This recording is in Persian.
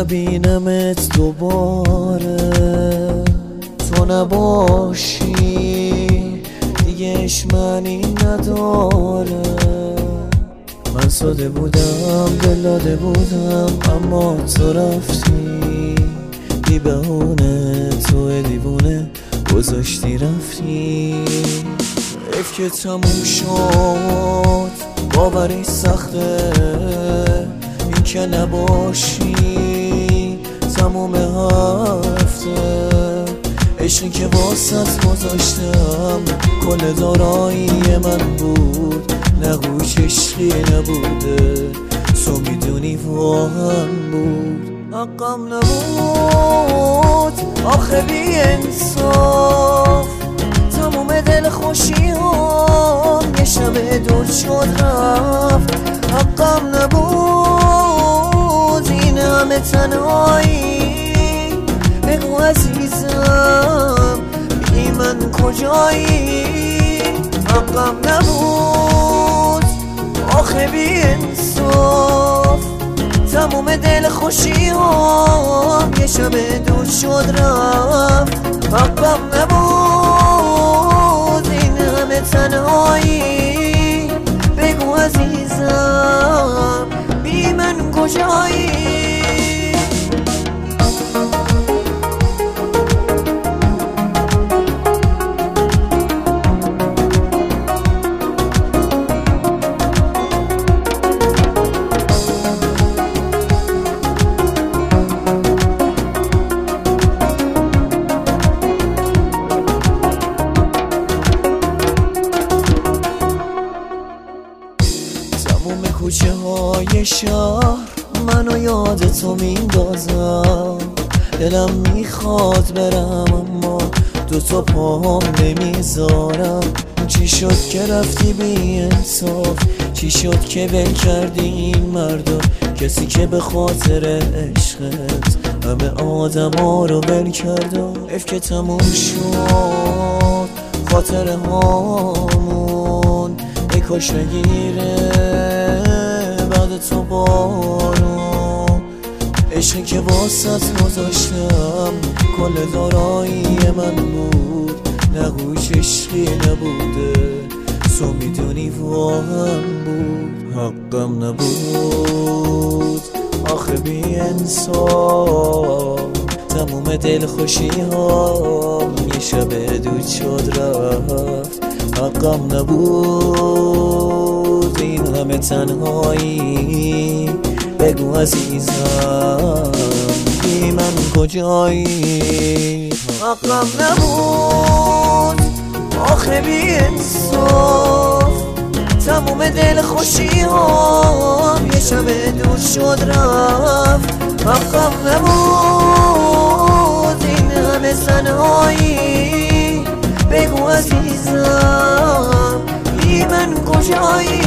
نبینمت دوباره، تو نباشی دیگهش معنی نداره. من ساده بودم دل داده بودم، اما تو رفتی بی بهونه، تو دیوونه گذاشتی رفتی. حیف که تموم شد، باوری سخته این که نباشی تموم هفته. عشقی که واسط گذاشتم کل دارایی من بود، نگوش عشقی نبوده، تو میدونی واقعا بود. حقم نبود آخه بی انصاف، تموم دل خوشی هم یه شب دور شد رفت. حقم نبود این همه تنهایی، بگو عزیزم بی من کجایی. حقم نبود آخه بی انصاف، تموم دل خوشی هم یه شب دور شد رفت. حقم نبود این همه تنهایی، بگو عزیزم بی من کجایی. تموم کوچه های شهر منو یاد تو میندازم، دلم میخواد برم اما دوتا پاهم نمیذارم. چی شد که رفتی بی انصاف، چی شد که ول کردی این مردا، کسی که به خاطر عشقت همه آدم ها رو ول کرد. حیف که تموم شد خاطره هامون، ای کاش نگیره بعد تو بارون. عشقی که واسط گذاشتم کل دارایی من بود، نگوش عشقی نبوده، تو میدونی واقعا بود. حقم نبود آخه بی انصاف، تموم دل خوشی ها یه شب دود شد رفت. حقم نبود این همه تنهایی، بگو عزیزم بی من کجایی. حقم نبود آخه بی انصاف، تموم دل خوشی هم یه شب دور شد رفت. حقم نبود این همه تنهایی، بگو عزیزم بی من کجایی.